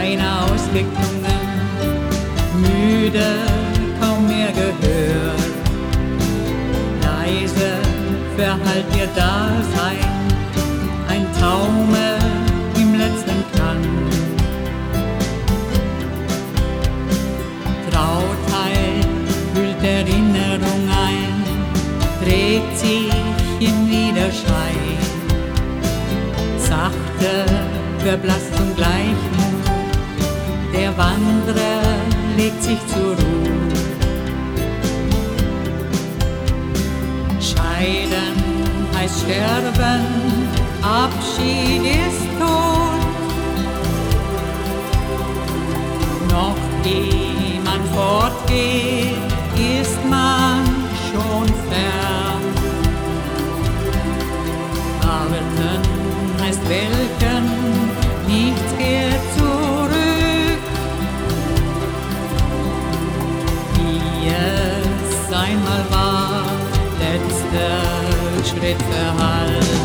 keiner ausgeklungen, müde, kaum mehr Gehör. Leise verhallt ihr Dasein, ein Taumel im letzten Klang. Trautheit hüllt Erinnerung ein, trägt sich im Widerschein. Sachte verblasst zum Gleichmut, der Wanderer legt sich zur Ruhe. Scheiden heißt sterben, Abschied ist Tod. Noch ehe man fortgeht, ist man schon fern. Arbeiten heißt welken, nichts geht zurück. Wie es einmal war, letzter Schritt verhallt.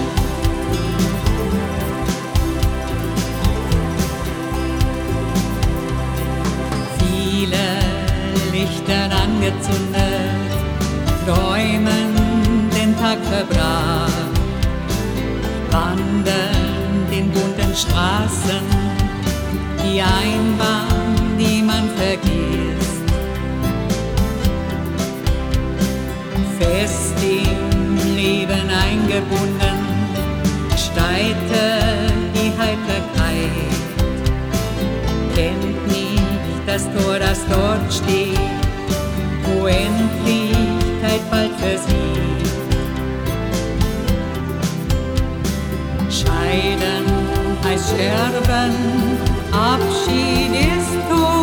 Viele Lichter angezündet, träumen den Tag verbracht, wandern den bunten Straßen, die Einbahn, die man vergisst. Fest im Leben eingebunden, streite die Heiterkeit, kennt nicht das Tor, das dort steht, wo Endlichkeit bald versiegt. Scheiden heißt sterben, Abschied ist Tod.